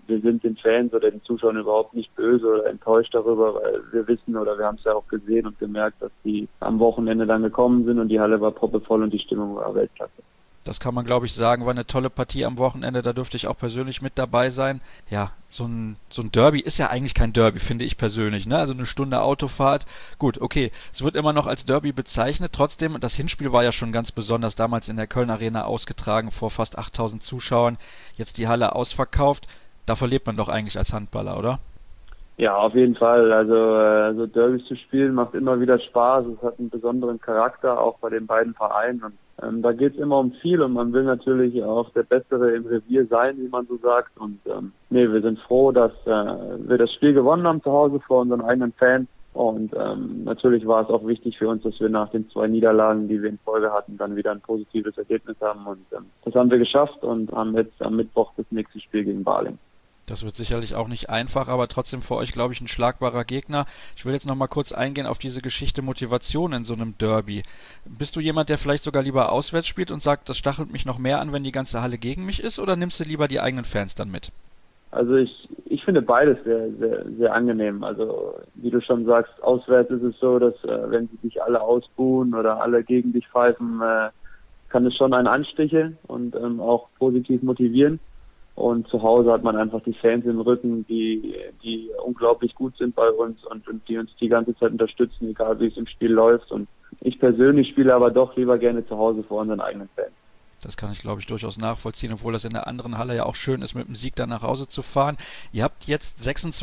wir sind den Fans oder den Zuschauern überhaupt nicht böse oder enttäuscht darüber, weil wir wissen oder wir haben es ja auch gesehen und gemerkt, dass die am Wochenende dann gekommen sind und die Halle war proppevoll und die Stimmung war Weltklasse. Das kann man, glaube ich, sagen, war eine tolle Partie am Wochenende, da durfte ich auch persönlich mit dabei sein. Ja, so ein Derby ist ja eigentlich kein Derby, finde ich persönlich, ne? Also eine Stunde Autofahrt, gut, okay, es wird immer noch als Derby bezeichnet, trotzdem, das Hinspiel war ja schon ganz besonders, damals in der Köln Arena ausgetragen, vor fast 8000 Zuschauern, jetzt die Halle ausverkauft, da verliert man doch eigentlich als Handballer, oder? Ja, auf jeden Fall. Also so Derbys zu spielen macht immer wieder Spaß. Es hat einen besonderen Charakter, auch bei den beiden Vereinen. Und da geht es immer um viel und man will natürlich auch der Bessere im Revier sein, wie man so sagt. Und wir sind froh, dass wir das Spiel gewonnen haben zu Hause vor unseren eigenen Fans. Und natürlich war es auch wichtig für uns, dass wir nach den 2 Niederlagen, die wir in Folge hatten, dann wieder ein positives Ergebnis haben. Und das haben wir geschafft und haben jetzt am Mittwoch das nächste Spiel gegen Balingen. Das wird sicherlich auch nicht einfach, aber trotzdem für euch, glaube ich, ein schlagbarer Gegner. Ich will jetzt noch mal kurz eingehen auf diese Geschichte Motivation in so einem Derby. Bist du jemand, der vielleicht sogar lieber auswärts spielt und sagt, das stachelt mich noch mehr an, wenn die ganze Halle gegen mich ist, oder nimmst du lieber die eigenen Fans dann mit? Also ich finde beides sehr, sehr, sehr angenehm. Also wie du schon sagst, auswärts ist es so, dass wenn sie dich alle ausbuhen oder alle gegen dich pfeifen, kann es schon einen anstechen und auch positiv motivieren. Und zu Hause hat man einfach die Fans im Rücken, die unglaublich gut sind bei uns und die uns die ganze Zeit unterstützen, egal wie es im Spiel läuft. Und ich persönlich spiele aber doch lieber gerne zu Hause vor unseren eigenen Fans. Das kann ich, glaube ich, durchaus nachvollziehen, obwohl das in der anderen Halle ja auch schön ist, mit dem Sieg dann nach Hause zu fahren. Ihr habt jetzt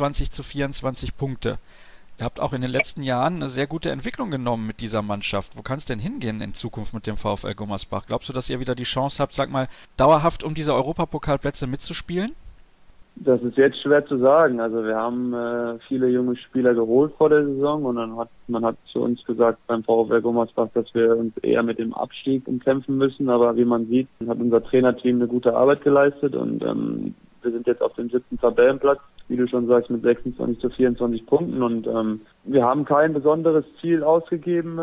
26-24 Punkte. Ihr habt auch in den letzten Jahren eine sehr gute Entwicklung genommen mit dieser Mannschaft. Wo kann es denn hingehen in Zukunft mit dem VfL Gummersbach? Glaubst du, dass ihr wieder die Chance habt, sag mal, dauerhaft um diese Europapokalplätze mitzuspielen? Das ist jetzt schwer zu sagen. Also wir haben viele junge Spieler geholt vor der Saison und dann man hat zu uns gesagt beim VfL Gummersbach, dass wir uns eher mit dem Abstieg umkämpfen müssen. Aber wie man sieht, hat unser Trainerteam eine gute Arbeit geleistet und wir sind jetzt auf dem 7. Tabellenplatz, wie du schon sagst, mit 26-24 Punkten und wir haben kein besonderes Ziel ausgegeben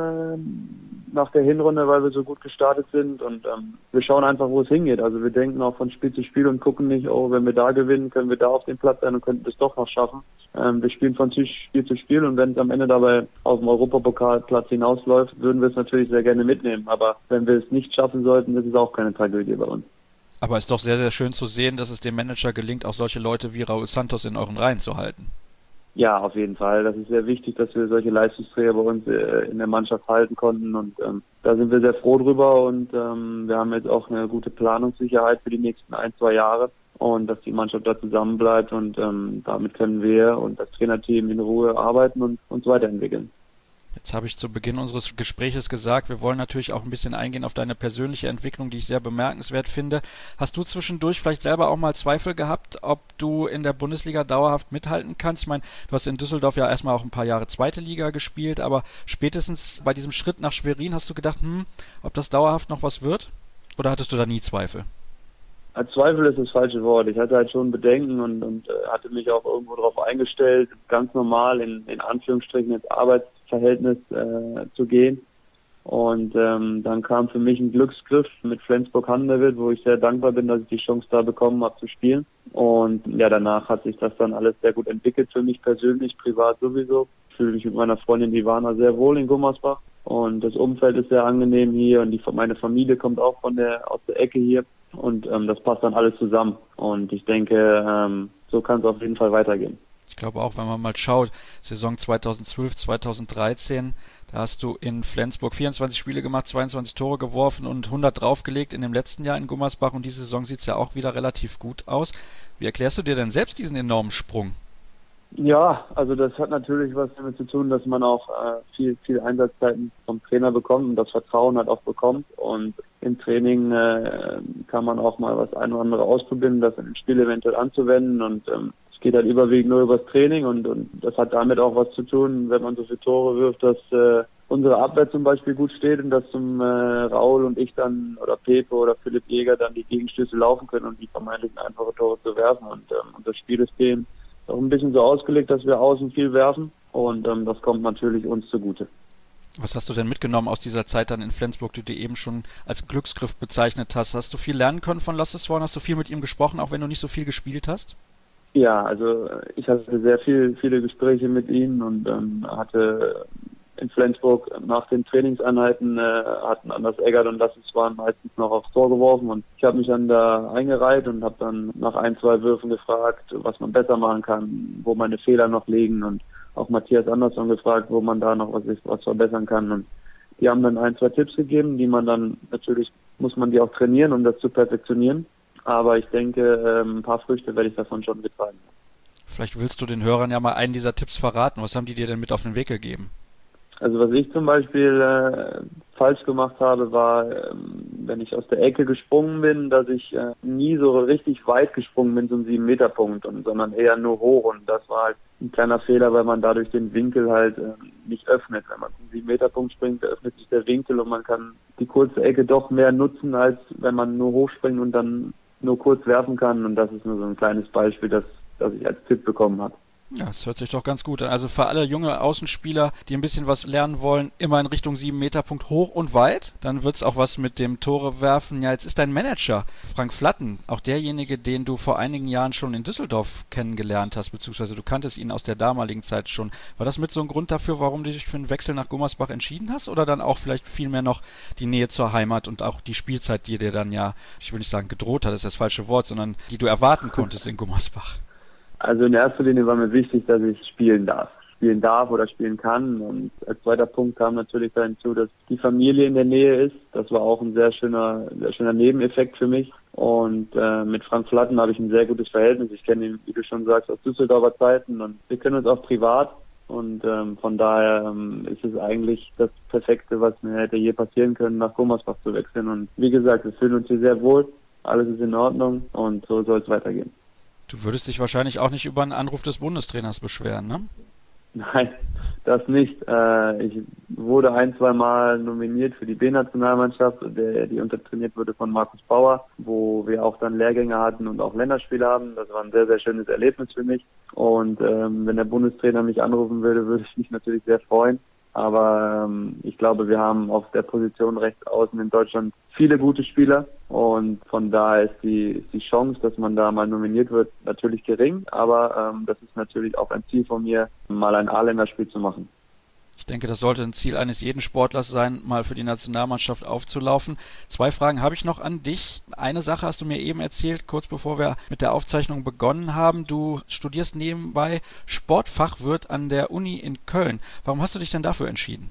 nach der Hinrunde, weil wir so gut gestartet sind und wir schauen einfach, wo es hingeht. Also wir denken auch von Spiel zu Spiel und gucken nicht, oh, wenn wir da gewinnen, können wir da auf dem Platz sein und könnten das doch noch schaffen. Wir spielen von Spiel zu Spiel und wenn es am Ende dabei auf dem Europapokalplatz hinausläuft, würden wir es natürlich sehr gerne mitnehmen. Aber wenn wir es nicht schaffen sollten, ist es auch keine Tragödie bei uns. Aber es ist doch sehr, sehr schön zu sehen, dass es dem Manager gelingt, auch solche Leute wie Raúl Santos in euren Reihen zu halten. Ja, auf jeden Fall. Das ist sehr wichtig, dass wir solche Leistungsträger bei uns in der Mannschaft halten konnten und da sind wir sehr froh drüber und wir haben jetzt auch eine gute Planungssicherheit für die nächsten 1-2 Jahre und dass die Mannschaft da zusammenbleibt und damit können wir und das Trainerteam in Ruhe arbeiten und uns weiterentwickeln. Jetzt habe ich zu Beginn unseres Gespräches gesagt, wir wollen natürlich auch ein bisschen eingehen auf deine persönliche Entwicklung, die ich sehr bemerkenswert finde. Hast du zwischendurch vielleicht selber auch mal Zweifel gehabt, ob du in der Bundesliga dauerhaft mithalten kannst? Ich meine, du hast in Düsseldorf ja erstmal auch ein paar Jahre zweite Liga gespielt, aber spätestens bei diesem Schritt nach Schwerin hast du gedacht, ob das dauerhaft noch was wird? Oder hattest du da nie Zweifel? Zweifel ist das falsche Wort. Ich hatte halt schon Bedenken und hatte mich auch irgendwo darauf eingestellt, ganz normal in Anführungsstrichen ins Arbeitsverhältnis zu gehen. Und dann kam für mich ein Glücksgriff mit Flensburg-Handewitt, wo ich sehr dankbar bin, dass ich die Chance da bekommen habe zu spielen. Und ja, danach hat sich das dann alles sehr gut entwickelt für mich persönlich, privat sowieso. Ich fühle mich mit meiner Freundin Ivana sehr wohl in Gummersbach. Und das Umfeld ist sehr angenehm hier und meine Familie kommt auch aus der Ecke hier. Und das passt dann alles zusammen. Und ich denke, so kann es auf jeden Fall weitergehen. Ich glaube auch, wenn man mal schaut, Saison 2012, 2013, da hast du in Flensburg 24 Spiele gemacht, 22 Tore geworfen und 100 draufgelegt in dem letzten Jahr in Gummersbach. Und diese Saison sieht es ja auch wieder relativ gut aus. Wie erklärst du dir denn selbst diesen enormen Sprung? Ja, also das hat natürlich was damit zu tun, dass man auch viel Einsatzzeiten vom Trainer bekommt und das Vertrauen hat auch bekommt. Und im Training kann man auch mal was ein oder andere ausprobieren, das in den Spiel eventuell anzuwenden. Und es geht halt überwiegend nur übers Training und das hat damit auch was zu tun, wenn man so viele Tore wirft, dass unsere Abwehr zum Beispiel gut steht und dass zum Raul und ich dann oder Pepe oder Philipp Jäger dann die Gegenstöße laufen können und die vermeintlichen einfache Tore zu werfen. Und unser Spielsystem auch ein bisschen so ausgelegt, dass wir außen viel werfen und das kommt natürlich uns zugute. Was hast du denn mitgenommen aus dieser Zeit dann in Flensburg, die du eben schon als Glücksgriff bezeichnet hast? Hast du viel lernen können von Lasse Swan? Hast du viel mit ihm gesprochen, auch wenn du nicht so viel gespielt hast? Ja, also ich hatte sehr viele Gespräche mit ihnen und hatte in Flensburg nach den Trainingseinheiten hatten Anders Eggert und Lasse Swan meistens noch aufs Tor geworfen und ich habe mich dann da eingereiht und habe dann nach 1-2 Würfen gefragt, was man besser machen kann, wo meine Fehler noch liegen und auch Matthias Andersson gefragt, wo man da noch was verbessern kann und die haben dann 1-2 Tipps gegeben, die man dann natürlich, muss man die auch trainieren, um das zu perfektionieren, aber ich denke, ein paar Früchte werde ich davon schon getragen. Vielleicht willst du den Hörern ja mal einen dieser Tipps verraten, was haben die dir denn mit auf den Weg gegeben? Also was ich zum Beispiel falsch gemacht habe, war, wenn ich aus der Ecke gesprungen bin, dass ich nie so richtig weit gesprungen bin zum 7-Meter-Punkt, sondern eher nur hoch. Und das war halt ein kleiner Fehler, weil man dadurch den Winkel halt nicht öffnet. Wenn man zum 7-Meter-Punkt springt, öffnet sich der Winkel und man kann die kurze Ecke doch mehr nutzen, als wenn man nur hochspringt und dann nur kurz werfen kann. Und das ist nur so ein kleines Beispiel, das ich als Tipp bekommen habe. Ja, das hört sich doch ganz gut an. Also für alle junge Außenspieler, die ein bisschen was lernen wollen, immer in Richtung 7-Meter-Punkt hoch und weit. Dann wird's auch was mit dem Tore werfen. Ja, jetzt ist dein Manager, Frank Flatten, auch derjenige, den du vor einigen Jahren schon in Düsseldorf kennengelernt hast, beziehungsweise du kanntest ihn aus der damaligen Zeit schon. War das mit so ein Grund dafür, warum du dich für einen Wechsel nach Gummersbach entschieden hast? Oder dann auch vielleicht vielmehr noch die Nähe zur Heimat und auch die Spielzeit, die dir dann ja, ich will nicht sagen gedroht hat, das ist das falsche Wort, sondern die du erwarten konntest in Gummersbach? Also in erster Linie war mir wichtig, dass ich spielen darf oder spielen kann. Und als zweiter Punkt kam natürlich dann hinzu, dass die Familie in der Nähe ist. Das war auch ein sehr schöner Nebeneffekt für mich. Und mit Frank Flatten habe ich ein sehr gutes Verhältnis. Ich kenne ihn, wie du schon sagst, aus Düsseldorfer Zeiten und wir kennen uns auch privat. Und von daher ist es eigentlich das Perfekte, was mir hätte je passieren können, nach Gummersbach zu wechseln. Und wie gesagt, wir fühlen uns hier sehr wohl, alles ist in Ordnung und so soll es weitergehen. Du würdest dich wahrscheinlich auch nicht über einen Anruf des Bundestrainers beschweren, ne? Nein, das nicht. Ich wurde 1-2 Mal nominiert für die B-Nationalmannschaft, die untertrainiert wurde von Markus Bauer, wo wir auch dann Lehrgänge hatten und auch Länderspiele haben. Das war ein sehr, sehr schönes Erlebnis für mich. Und wenn der Bundestrainer mich anrufen würde, würde ich mich natürlich sehr freuen. Aber ich glaube, wir haben auf der Position rechts außen in Deutschland viele gute Spieler und von daher ist die Chance, dass man da mal nominiert wird, natürlich gering, aber das ist natürlich auch ein Ziel von mir, mal ein A-Länderspiel zu machen. Ich denke, das sollte ein Ziel eines jeden Sportlers sein, mal für die Nationalmannschaft aufzulaufen. 2 Fragen habe ich noch an dich. Eine Sache hast du mir eben erzählt, kurz bevor wir mit der Aufzeichnung begonnen haben. Du studierst nebenbei Sportfachwirt an der Uni in Köln. Warum hast du dich denn dafür entschieden?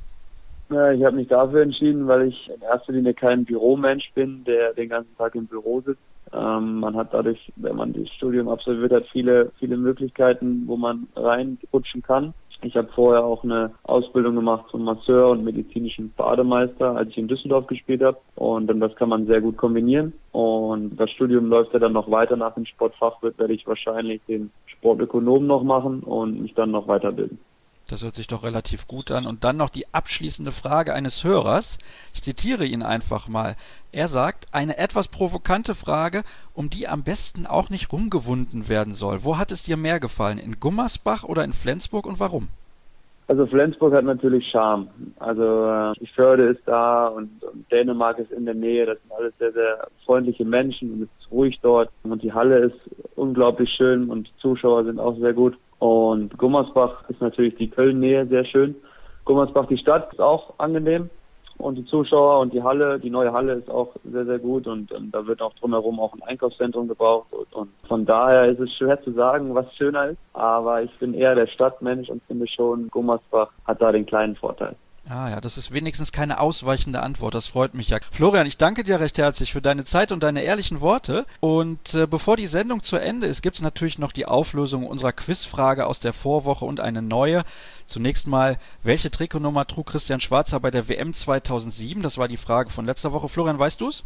Ich habe mich dafür entschieden, weil ich in erster Linie kein Büromensch bin, der den ganzen Tag im Büro sitzt. Man hat dadurch, wenn man das Studium absolviert hat, viele Möglichkeiten, wo man reinrutschen kann. Ich habe vorher auch eine Ausbildung gemacht zum Masseur und medizinischen Bademeister, als ich in Düsseldorf gespielt habe. Und das kann man sehr gut kombinieren. Und das Studium läuft ja dann noch weiter. Nach dem Sportfachwirt werde ich wahrscheinlich den Sportökonom noch machen und mich dann noch weiterbilden. Das hört sich doch relativ gut an. Und dann noch die abschließende Frage eines Hörers. Ich zitiere ihn einfach mal. Er sagt, eine etwas provokante Frage, um die am besten auch nicht rumgewunden werden soll. Wo hat es dir mehr gefallen? In Gummersbach oder in Flensburg und warum? Also Flensburg hat natürlich Charme. Also die Förde ist da und Dänemark ist in der Nähe. Das sind alles sehr, sehr freundliche Menschen und es ist ruhig dort. Und die Halle ist unglaublich schön und die Zuschauer sind auch sehr gut. Und Gummersbach ist natürlich die Köln-Nähe sehr schön. Gummersbach, die Stadt, ist auch angenehm. Und die Zuschauer und die Halle, die neue Halle ist auch sehr, sehr gut. Und da wird auch drumherum auch ein Einkaufszentrum gebraucht. Und von daher ist es schwer zu sagen, was schöner ist. Aber ich bin eher der Stadtmensch und finde schon, Gummersbach hat da den kleinen Vorteil. Ah ja, das ist wenigstens keine ausweichende Antwort, das freut mich ja. Florian, ich danke dir recht herzlich für deine Zeit und deine ehrlichen Worte. Und bevor die Sendung zu Ende ist, gibt es natürlich noch die Auflösung unserer Quizfrage aus der Vorwoche und eine neue. Zunächst mal, welche Trikotnummer trug Christian Schwarzer bei der WM 2007? Das war die Frage von letzter Woche. Florian, weißt du es?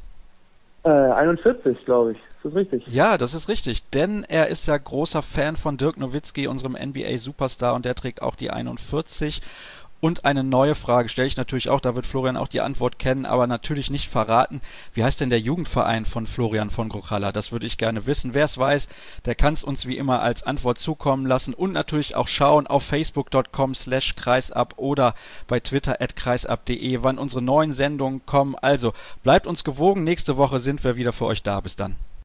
41, glaube ich. Ist das richtig? Ja, das ist richtig, denn er ist ja großer Fan von Dirk Nowitzki, unserem NBA-Superstar, und der trägt auch die 41. Und eine neue Frage stelle ich natürlich auch, da wird Florian auch die Antwort kennen, aber natürlich nicht verraten. Wie heißt denn der Jugendverein von Florian von Grochalla? Das würde ich gerne wissen. Wer es weiß, der kann es uns wie immer als Antwort zukommen lassen und natürlich auch schauen auf facebook.com/kreisab oder bei Twitter @kreisab.de, wann unsere neuen Sendungen kommen. Also bleibt uns gewogen, nächste Woche sind wir wieder für euch da. Bis dann.